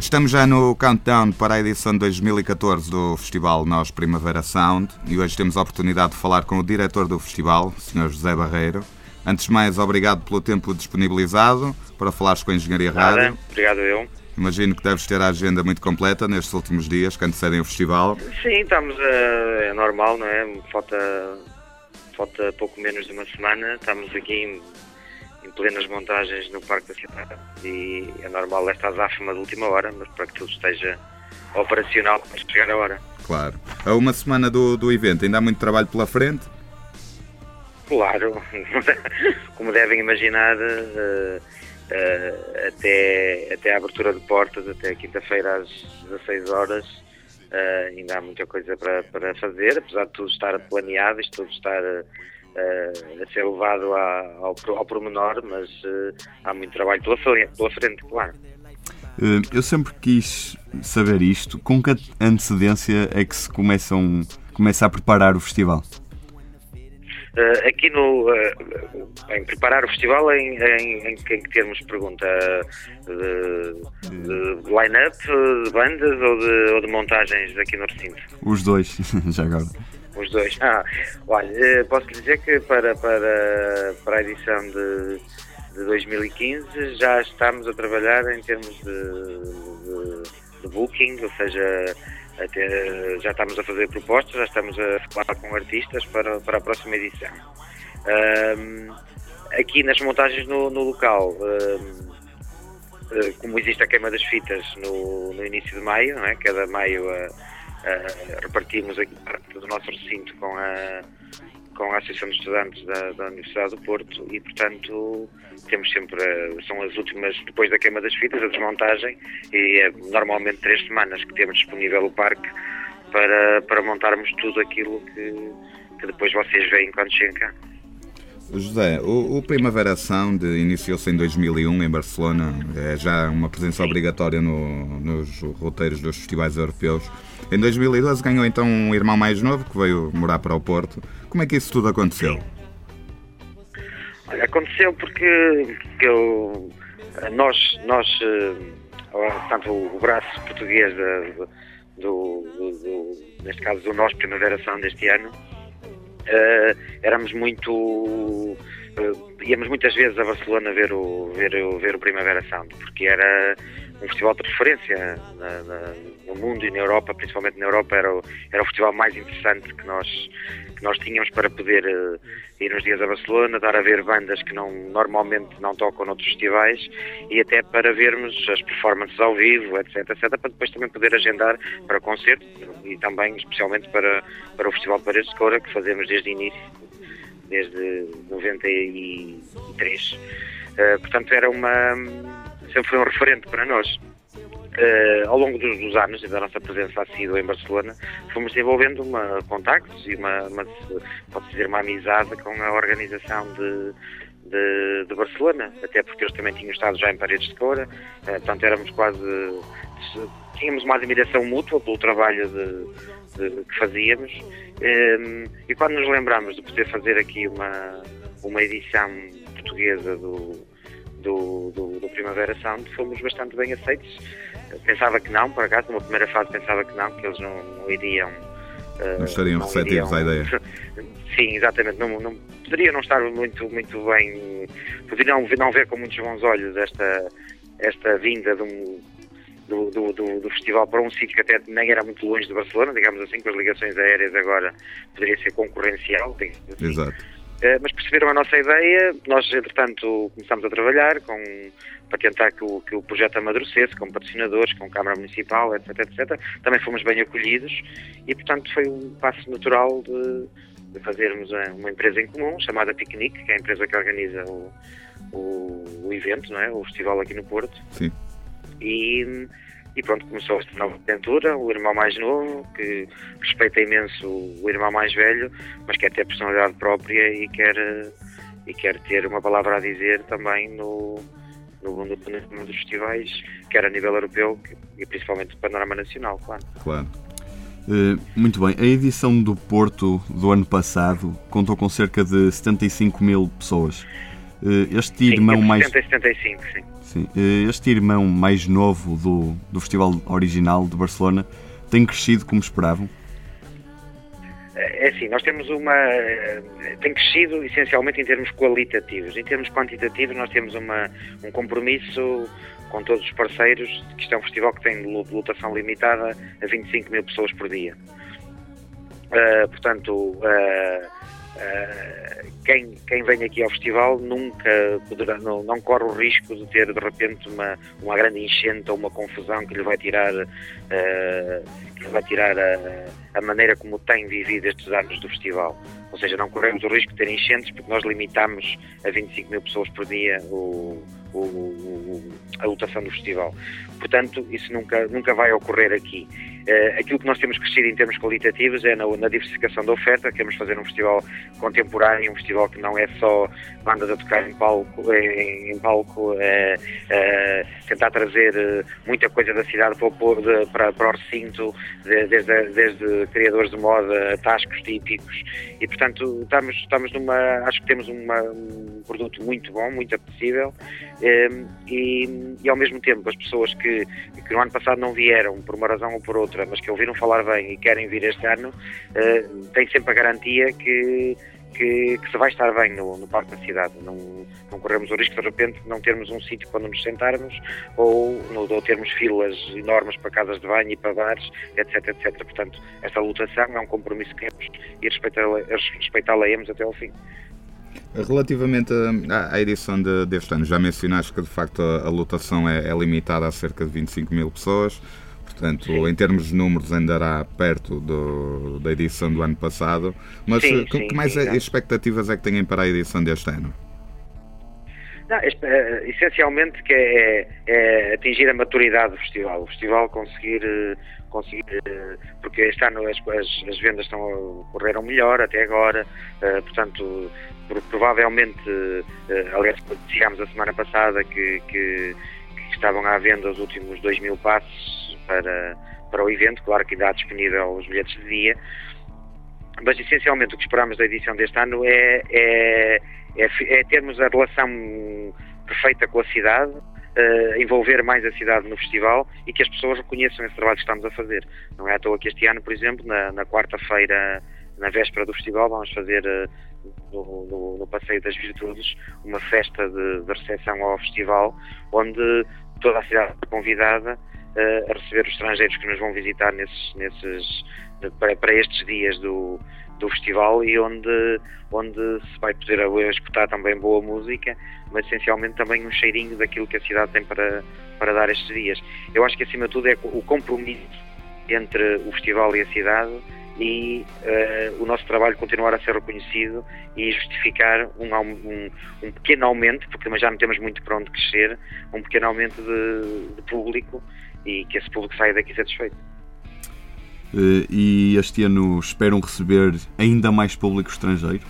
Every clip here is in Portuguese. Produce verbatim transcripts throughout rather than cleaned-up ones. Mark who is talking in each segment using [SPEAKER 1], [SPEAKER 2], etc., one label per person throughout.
[SPEAKER 1] Estamos já no countdown para a edição de dois mil e catorze do Festival Nós Primavera Sound e hoje temos a oportunidade de falar com o diretor do festival, senhor José Barreiro. Antes de mais, obrigado pelo tempo disponibilizado para falares com a Engenharia
[SPEAKER 2] Nada,
[SPEAKER 1] Rádio.
[SPEAKER 2] obrigado eu.
[SPEAKER 1] Imagino que deves ter a agenda muito completa nestes últimos dias que antecedem o festival.
[SPEAKER 2] Sim, estamos, uh, é normal, não é? Falta, falta pouco menos de uma semana, estamos aqui em, em plenas montagens no Parque da Cidade e é normal esta azáfama de última hora, mas para que tudo esteja operacional para chegar a hora.
[SPEAKER 1] Claro. A uma semana do, do evento, ainda há muito trabalho pela frente?
[SPEAKER 2] Claro, como devem imaginar, uh, uh, até, até a abertura de portas, até quinta-feira às dezasseis horas, uh, ainda há muita coisa para, para fazer, apesar de tudo estar planeado, isto tudo estar uh, a ser levado a, ao, ao pormenor, mas uh, há muito trabalho pela frente, pela frente, claro.
[SPEAKER 3] Eu sempre quis saber isto, com que antecedência é que se começam, começa a preparar o festival?
[SPEAKER 2] Uh, aqui no uh, em preparar o festival em, em, em que termos pergunta de, de line-up, de bandas ou de, ou de montagens aqui no recinto?
[SPEAKER 3] Os dois, já agora.
[SPEAKER 2] Os dois. Ah, olha, posso lhe dizer que para, para, para a edição de, de dois mil e quinze já estamos a trabalhar em termos de, de, de booking, ou seja, até já estamos a fazer propostas, já estamos a falar com artistas para, para a próxima edição. Um, aqui nas montagens no, no local, um, como existe a queima das fitas no, no início de maio, não é? Cada maio uh, uh, repartimos aqui parte do nosso recinto com a, com a Associação de Estudantes da, da Universidade do Porto e, portanto, temos sempre, são as últimas, depois da queima das fitas, a desmontagem, e é normalmente três semanas que temos disponível o parque para, para montarmos tudo aquilo que, que depois vocês veem quando chegam cá.
[SPEAKER 1] José, o, o Primavera Sound iniciou-se em dois mil e um em Barcelona, é já uma presença obrigatória no, nos roteiros dos festivais europeus. Em dois mil e doze ganhou então um irmão mais novo que veio morar para o Porto. Como é que isso tudo aconteceu?
[SPEAKER 2] Olha, aconteceu porque eu, nós, nós, portanto, o braço português da, do, do, do, neste caso do nosso Primavera Sound deste ano, Uh, éramos muito uh, íamos muitas vezes a Barcelona ver o, ver, o, ver o Primavera Sound, porque era um festival de referência na, na, no mundo e na Europa, principalmente na Europa era o, era o festival mais interessante que nós, que nós tínhamos para poder uh, ir uns dias a Barcelona, dar a ver bandas que não, normalmente não tocam noutros festivais e até para vermos as performances ao vivo, etc, etc, para depois também poder agendar para concertos e também especialmente para, para o Festival Paredes de Coura, que fazemos desde o início, desde noventa e três. Uh, portanto, era uma, sempre foi um referente para nós. Uh, ao longo dos, dos anos e da nossa presença assídua em Barcelona, fomos desenvolvendo uma, contactos e uma, uma pode-se dizer, uma amizade com a organização de, de, de Barcelona, até porque eles também tinham estado já em Paredes de Coura, uh, portanto éramos quase, tínhamos uma admiração mútua pelo trabalho de, de, que fazíamos, um, e quando nos lembramos de poder fazer aqui uma, uma edição portuguesa do, do, do, do Primavera Sound, fomos bastante bem aceitos. Pensava que não, por acaso, numa primeira fase pensava que não, que eles não, não iriam... Uh,
[SPEAKER 1] não estariam receptivos à ideia.
[SPEAKER 2] Sim, exatamente, não, não, poderiam não estar muito, muito bem, poderiam não ver com muitos bons olhos esta, esta vinda de um, do, do, do, do festival para um sítio que até nem era muito longe de Barcelona, digamos assim, com as ligações aéreas agora poderia ser concorrencial. Assim.
[SPEAKER 1] Exato.
[SPEAKER 2] Uh, mas perceberam a nossa ideia, nós entretanto começámos a trabalhar com, para tentar que o, que o projeto amadurecesse, com patrocinadores, com Câmara Municipal, etc, etcétera. Também fomos bem acolhidos e portanto foi um passo natural de, de fazermos uma empresa em comum, chamada Piquenique, que é a empresa que organiza o, o, o evento, não é? O festival aqui no Porto.
[SPEAKER 1] Sim.
[SPEAKER 2] E... E pronto, começou esta nova aventura, o irmão mais novo, que respeita imenso o irmão mais velho, mas quer ter personalidade própria e quer, e quer ter uma palavra a dizer também no, no mundo dos festivais, quer a nível europeu e principalmente do panorama nacional, claro.
[SPEAKER 3] Claro. Uh, muito bem, a edição do Porto do ano passado contou com cerca de setenta e cinco mil pessoas. Este irmão
[SPEAKER 2] sim,
[SPEAKER 3] mais...
[SPEAKER 2] setenta e setenta e cinco, sim.
[SPEAKER 3] Sim. Este irmão mais novo do, do festival original de Barcelona tem crescido como esperavam?
[SPEAKER 2] É assim, nós temos uma... tem crescido essencialmente em termos qualitativos. Em termos quantitativos nós temos uma, um compromisso com todos os parceiros, que isto é um festival que tem lotação limitada a vinte e cinco mil pessoas por dia. Uh, portanto, uh, uh, quem, quem vem aqui ao festival nunca poderá, não, não corre o risco de ter de repente uma, uma grande enchente ou uma confusão que lhe vai tirar, uh, que lhe vai tirar a, a maneira como tem vivido estes anos do festival. Ou seja, não corremos o risco de ter enchentes porque nós limitamos a vinte e cinco mil pessoas por dia o, o, o, a lotação do festival. Portanto, isso nunca, nunca vai ocorrer aqui. Uh, aquilo que nós temos crescido em termos qualitativos é na, na diversificação da oferta. Queremos fazer um festival contemporâneo, um festival que não é só bandas a tocar em palco, em, em palco é, é, tentar trazer muita coisa da cidade para o, de, para, para o recinto, de, desde, desde criadores de moda, tascos típicos, e portanto estamos, estamos numa, acho que temos uma, um produto muito bom, muito apetecível, e, e ao mesmo tempo as pessoas que, que no ano passado não vieram por uma razão ou por outra, mas que ouviram falar bem e querem vir este ano, uh, têm sempre a garantia que, que, que se vai estar bem no, no Parque da Cidade. Não, não corremos o risco de repente de não termos um sítio para nos sentarmos ou, ou termos filas enormes para casas de banho e para bares, etc, etcétera. Portanto, esta lotação é um compromisso que temos e respeitá-la, respeitá-la-emos até ao fim.
[SPEAKER 1] Relativamente à, à edição de, deste ano, já mencionaste que de facto a, a lotação é, é limitada a cerca de vinte e cinco mil pessoas. Portanto, sim, em termos de números andará perto do, da edição do ano passado, mas sim, que, sim, que mais sim, expectativas é que têm para a edição deste ano?
[SPEAKER 2] Não, este, uh, essencialmente que é, é atingir a maturidade do festival, o festival conseguir, conseguir uh, porque este ano as, as, as vendas estão, correram melhor até agora, uh, portanto, provavelmente, uh, aliás, dissemos a semana passada que, que, que estavam à venda os últimos dois mil passos para, para o evento, claro que ainda há disponível os bilhetes de dia, mas essencialmente o que esperamos da edição deste ano é, é, é, é termos a relação perfeita com a cidade, uh, envolver mais a cidade no festival e que as pessoas reconheçam esse trabalho que estamos a fazer. Não é à toa que este ano, por exemplo, na, na quarta-feira, na véspera do festival, vamos fazer uh, no, no, no Passeio das Virtudes uma festa de, de recepção ao festival, onde toda a cidade é convidada a receber os estrangeiros que nos vão visitar nesses, nesses, para, para estes dias do, do festival, e onde, onde se vai poder escutar também boa música, mas essencialmente também um cheirinho daquilo que a cidade tem para, para dar estes dias. Eu acho que acima de tudo é o compromisso entre o festival e a cidade e uh, o nosso trabalho continuar a ser reconhecido e justificar um, um, um pequeno aumento, porque já não temos muito para onde crescer, um pequeno aumento de, de público, e que esse público saia daqui satisfeito.
[SPEAKER 3] Uh, e este ano esperam receber ainda mais público estrangeiro?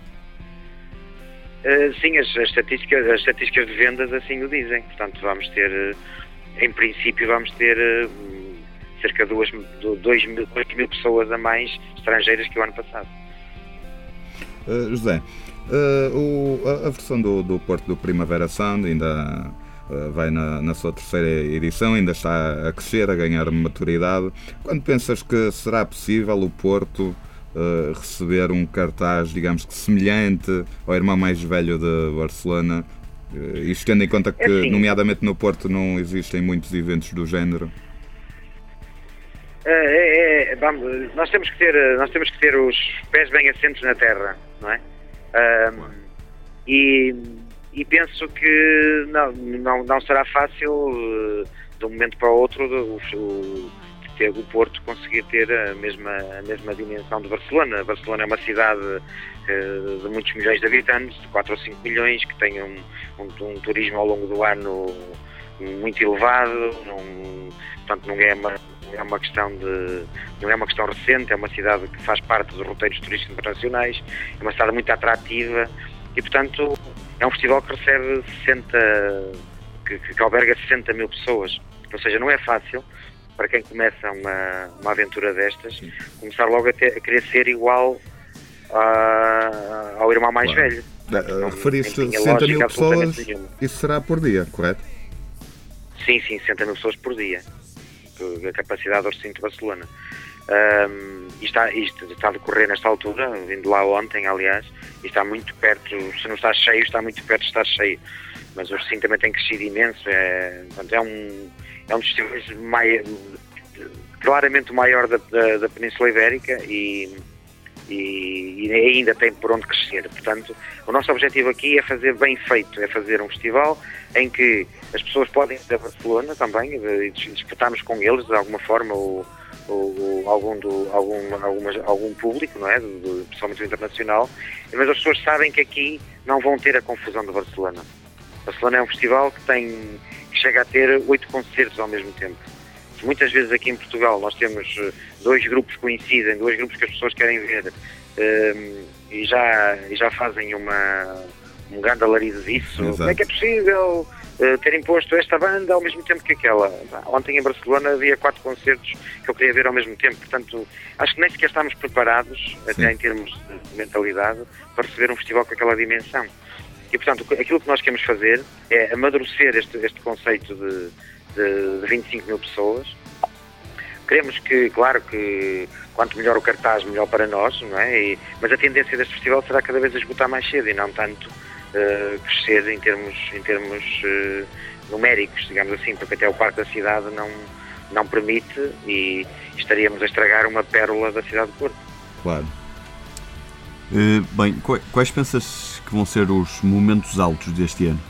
[SPEAKER 2] Uh, sim, as, as, estatísticas, as estatísticas de vendas assim o dizem. Portanto, vamos ter, uh, em princípio, vamos ter uh, cerca de dois mil pessoas a mais estrangeiras que o ano passado.
[SPEAKER 1] Uh, José, uh, o, a, a versão do, do Porto do Primavera Sound ainda uh, vai na, na sua terceira edição, ainda está a crescer, a ganhar maturidade. Quando pensas que será possível o Porto uh, receber um cartaz, digamos que semelhante ao irmão mais velho de Barcelona, uh, isto tendo em conta que, é assim, nomeadamente no Porto, não existem muitos eventos do género?
[SPEAKER 2] É, é, vamos, nós temos que ter nós temos que ter os pés bem assentos na terra, não é? Um, e, e penso que não, não, não será fácil uh, de um momento para o outro o, o, ter, o Porto conseguir ter a mesma, a mesma dimensão de Barcelona. Barcelona é uma cidade uh, de muitos milhões de habitantes, de quatro ou cinco milhões, que tem um, um, um turismo ao longo do ano muito elevado, não, portanto não é uma é uma questão de não é uma questão recente, é uma cidade que faz parte dos roteiros turísticos internacionais, é uma cidade muito atrativa e, portanto, é um festival que recebe sessenta, que, que alberga sessenta mil pessoas, ou seja, não é fácil para quem começa uma, uma aventura destas, começar logo a, ter, a querer ser igual a, ao irmão mais claro. velho.
[SPEAKER 1] Uh, referiste sessenta mil pessoas, isso será por dia, correto?
[SPEAKER 2] Sim, sim, sessenta mil pessoas por dia, a capacidade do recinto de Barcelona. Um, e está, isto está a decorrer nesta altura, vindo lá ontem, aliás, e está muito perto, se não está cheio, está muito perto de estar cheio. Mas o recinto também tem crescido imenso, é, portanto, é um, é um dos festivais mai, claramente o maior da, da, da Península Ibérica e, e, e ainda tem por onde crescer. Portanto, o nosso objetivo aqui é fazer bem feito, é fazer um festival em que as pessoas podem ir a Barcelona também, e disputarmos com eles de alguma forma o Ou, ou algum, do, algum, algumas, algum público, não é? Do, do, principalmente o internacional, mas as pessoas sabem que aqui não vão ter a confusão de Barcelona. Barcelona é um festival que, tem, que chega a ter oito concertos ao mesmo tempo. Muitas vezes aqui em Portugal nós temos dois grupos que coincidem, dois grupos que as pessoas querem ver um, e, já, e já fazem uma, um grande alarido disso.
[SPEAKER 1] Exato.
[SPEAKER 2] Como é que é possível Uh, ter imposto esta banda ao mesmo tempo que aquela? Ontem em Barcelona havia quatro concertos que eu queria ver ao mesmo tempo, portanto acho que nem sequer estamos preparados, Sim. até em termos de mentalidade, para receber um festival com aquela dimensão. E portanto aquilo que nós queremos fazer é amadurecer este, este conceito de, de, de vinte e cinco mil pessoas. Queremos que, claro que quanto melhor o cartaz, melhor para nós, não é? E, mas a tendência deste festival será cada vez a esgotar mais cedo e não tanto Uh, crescer em termos, em termos uh, numéricos, digamos assim, porque até o Parque da Cidade não, não permite e estaríamos a estragar uma pérola da cidade de Porto.
[SPEAKER 3] Claro. Uh, bem, quais pensas que vão ser os momentos altos deste ano?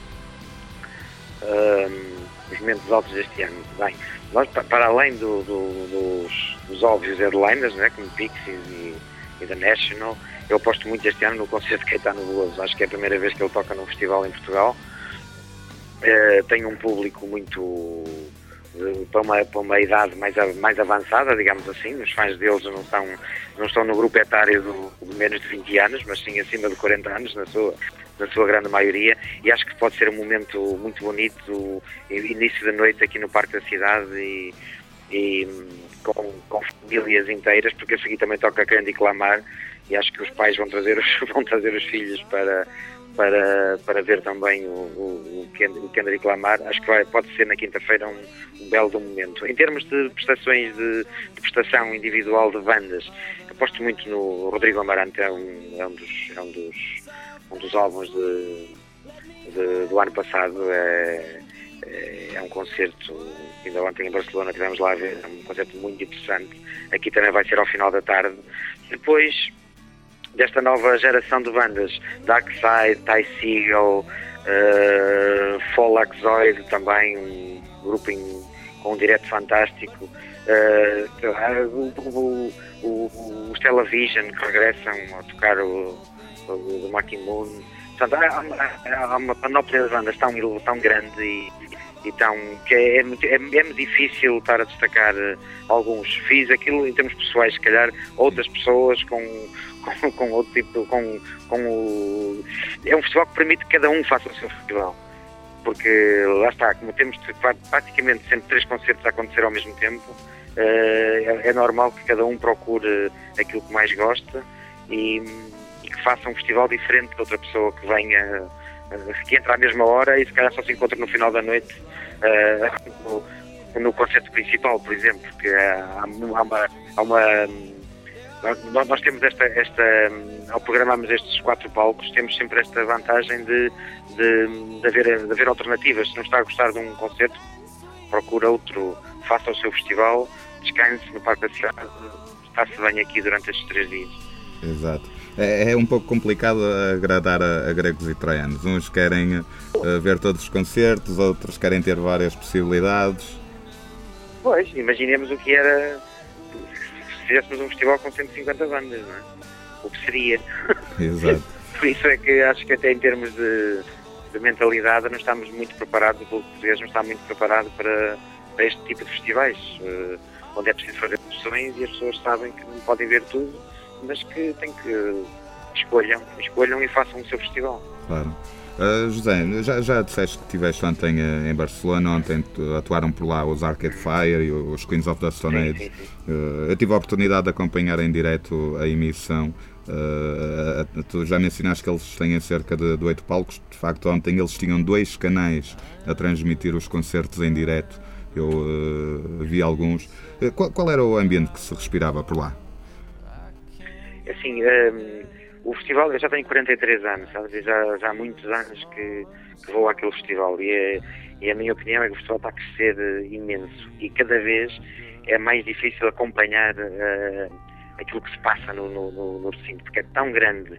[SPEAKER 2] Uh, os momentos altos deste ano? Bem, nós, para além do, do, dos, dos óbvios headliners, né, como Pixies e, e The National, eu aposto muito este ano no concerto de Caetano Veloso. Acho que é a primeira vez que ele toca num festival em Portugal. Uh, tem um público muito uh, para, uma, para uma idade mais, mais avançada, digamos assim. Os fãs deles não estão, não estão no grupo etário do, de menos de vinte anos, mas sim acima de quarenta anos, na sua, na sua grande maioria. E acho que pode ser um momento muito bonito, o início da noite aqui no Parque da Cidade e, e com, com famílias inteiras, porque a seguir também toca Kendrick Lamar. E acho que os pais vão trazer os, vão trazer os filhos para, para, para ver também o, o, o Kendrick Lamar. Acho que vai, pode ser na quinta-feira um, um belo momento. Em termos de prestações de, de prestação individual de bandas, aposto muito no Rodrigo Amarante, é um, é um, dos, é um, dos, um dos álbuns de, de, do ano passado. É, é, é um concerto, ainda ontem em Barcelona tivemos lá a ver, é um concerto muito interessante. Aqui também vai ser ao final da tarde. Depois desta nova geração de bandas, Darkside, Ty Segall, uh, Folaxoid, também um grupo em, com um direto fantástico, uh, o, o, o, os Television que regressam a tocar o, o, o Maki Moon. Portanto, há, há uma panóplia de bandas tão, tão grande e, e tão, que é, é, é, é difícil estar a destacar alguns. Fiz aquilo em termos pessoais, se calhar outras pessoas com Com, com outro tipo, com, com o... É um festival que permite que cada um faça o seu festival, porque lá está, como temos praticamente sempre três concertos a acontecer ao mesmo tempo, é, é normal que cada um procure aquilo que mais gosta e, e que faça um festival diferente de outra pessoa que venha, que entra à mesma hora e se calhar só se encontra no final da noite no, no concerto principal, por exemplo, porque há, há uma, há uma Nós, nós temos esta, esta, ao programarmos estes quatro palcos, temos sempre esta vantagem de, de, de, haver, de haver alternativas. Se não está a gostar de um concerto, procura outro, faça o seu festival, descanse no Parque da Cidade, está-se bem aqui durante estes três dias.
[SPEAKER 1] Exato. É, é um pouco complicado agradar a, a gregos e troianos. Uns querem uh, ver todos os concertos, outros querem ter várias possibilidades.
[SPEAKER 2] Pois, imaginemos o que era se fizéssemos um festival com cento e cinquenta bandas, não é? O que seria?
[SPEAKER 1] Exato.
[SPEAKER 2] Por isso é que acho que até em termos de, de mentalidade não estamos muito preparados, o povo português não está muito preparado para, para este tipo de festivais, uh, onde é preciso fazer opções e as pessoas sabem que não podem ver tudo, mas que têm que escolham, escolham e façam o seu festival.
[SPEAKER 1] Claro. Uh, José, já, já disseste que estiveste ontem em Barcelona, ontem atuaram por lá os Arcade Fire e os Queens of the Stone Age. Sim, sim, sim. Uh, eu tive a oportunidade de acompanhar em direto a emissão. Uh, tu já mencionaste que eles têm cerca de, de oito palcos. De facto, ontem eles tinham dois canais a transmitir os concertos em direto. Eu uh, vi alguns. Uh, qual, qual era o ambiente que se respirava por lá?
[SPEAKER 2] Assim, um, o festival, eu já tenho quarenta e três anos, sabe? Já, já há muitos anos que, que vou àquele festival e, é, e a minha opinião é que o festival está a crescer uh, imenso e cada vez é mais difícil acompanhar uh, aquilo que se passa no, no, no, no recinto, porque é tão grande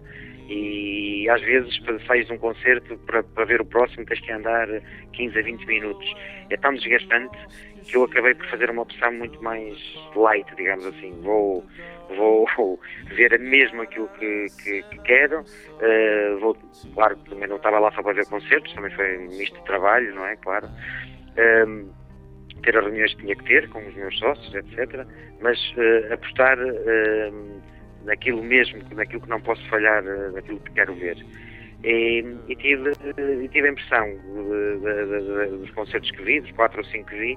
[SPEAKER 2] e às vezes sais de um concerto para, para ver o próximo tens que andar quinze a vinte minutos. É tão desgastante que eu acabei por fazer uma opção muito mais light, digamos assim. Vou, vou ver mesmo aquilo que, que, que quero. Uh, vou, claro, também não estava lá só para ver concertos, também foi um misto de trabalho, não é? Claro. Um, ter as reuniões que tinha que ter com os meus sócios, etcétera. Mas uh, apostar uh, naquilo mesmo, naquilo que não posso falhar, uh, naquilo que quero ver. E, e, tive, uh, e tive a impressão uh, de, de, de, dos concertos que vi, dos quatro ou cinco que vi,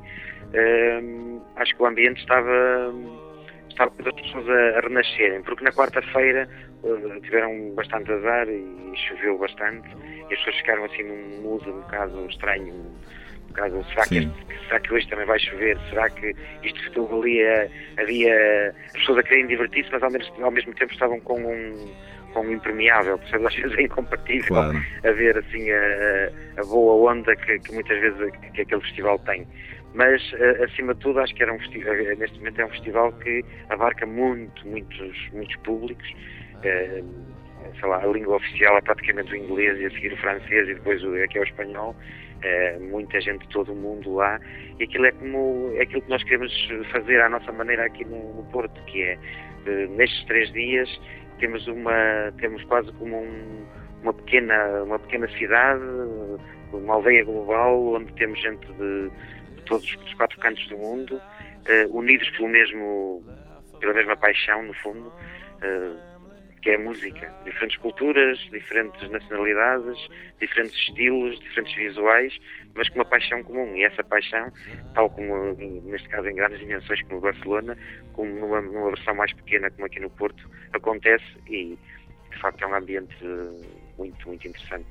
[SPEAKER 2] uh, acho que o ambiente estava, estava as pessoas a, a renascerem, porque na quarta-feira uh, tiveram bastante azar e choveu bastante e as pessoas ficaram assim num mood um bocado estranho. Caso, será, que este, será que hoje também vai chover? Será que isto estuvo ali? Havia as pessoas a quererem divertir-se, mas ao mesmo, ao mesmo tempo estavam com um, com um impermeável, percebes? Às vezes é incompatível, claro, a ver assim a, a boa onda que, que muitas vezes que aquele festival tem. Mas acima de tudo acho que era um festival, neste momento é um festival que abarca muito, muitos, muitos públicos. Uh, sei lá, a língua oficial é praticamente o inglês e a seguir o francês e depois o, aqui é o espanhol. É, muita gente de todo o mundo lá e aquilo é como é aquilo que nós queremos fazer à nossa maneira aqui no, no Porto, que é uh, nestes três dias temos uma temos quase como um, uma pequena uma pequena cidade, uma aldeia global onde temos gente de, de todos os quatro cantos do mundo, uh, unidos pelo mesmo pela mesma paixão no fundo, uh, que é a música, diferentes culturas, diferentes nacionalidades, diferentes estilos, diferentes visuais, mas com uma paixão comum. E essa paixão, tal como neste caso em grandes dimensões como Barcelona, como numa, numa versão mais pequena como aqui no Porto, acontece e de facto é um ambiente muito, muito interessante.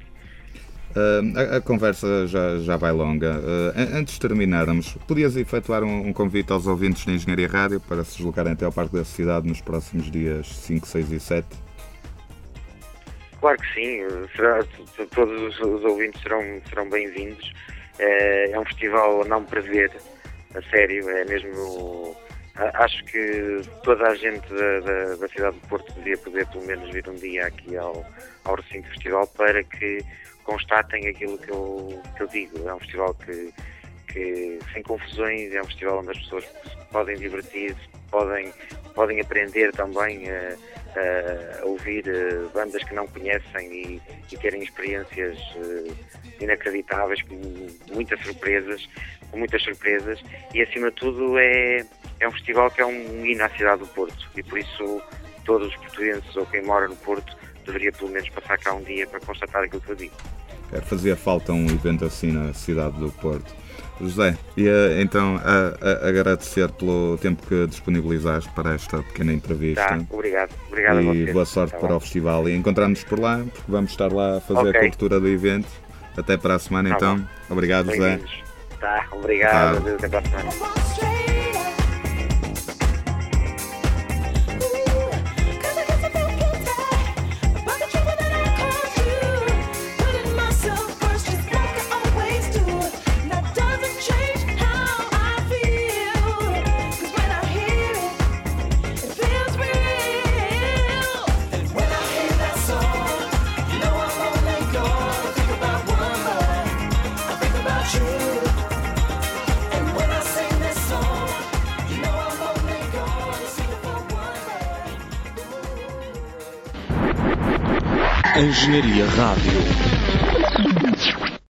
[SPEAKER 1] Uh, a, a conversa já, já vai longa. Uh, antes de terminarmos, podias efetuar um, um convite aos ouvintes da Engenharia Rádio para se deslocarem até ao Parque da Cidade nos próximos dias cinco, seis e sete?
[SPEAKER 2] Claro que sim, será, todos os ouvintes serão, serão bem-vindos. É, é um festival a não prever, a sério, é mesmo. Acho que toda a gente da, da, da cidade do Porto devia poder pelo menos vir um dia aqui ao, ao recinto do festival para que constatem aquilo que eu, que eu digo. É um festival que, que sem confusões, é um festival onde as pessoas podem divertir-se, podem, podem aprender também a, a ouvir bandas que não conhecem e, e terem experiências inacreditáveis, com muitas surpresas, com muitas surpresas e acima de tudo é, é um festival que é um hino à cidade do Porto e por isso todos os portugueses ou quem mora no Porto deveria pelo menos passar cá um dia para constatar aquilo que eu digo.
[SPEAKER 1] Fazia falta um evento assim na cidade do Porto. José, e então a, a agradecer pelo tempo que disponibilizaste para esta pequena entrevista.
[SPEAKER 2] Tá, obrigado. Obrigado
[SPEAKER 1] e
[SPEAKER 2] a vocês.
[SPEAKER 1] Boa sorte tá para bom. O festival. E encontramos-nos por lá, porque vamos estar lá a fazer okay. a cobertura do evento. Até para a semana tá então. Bom. Obrigado, José.
[SPEAKER 2] Tá, obrigado. Tá. Até para a semana.
[SPEAKER 4] Engenharia Rádio.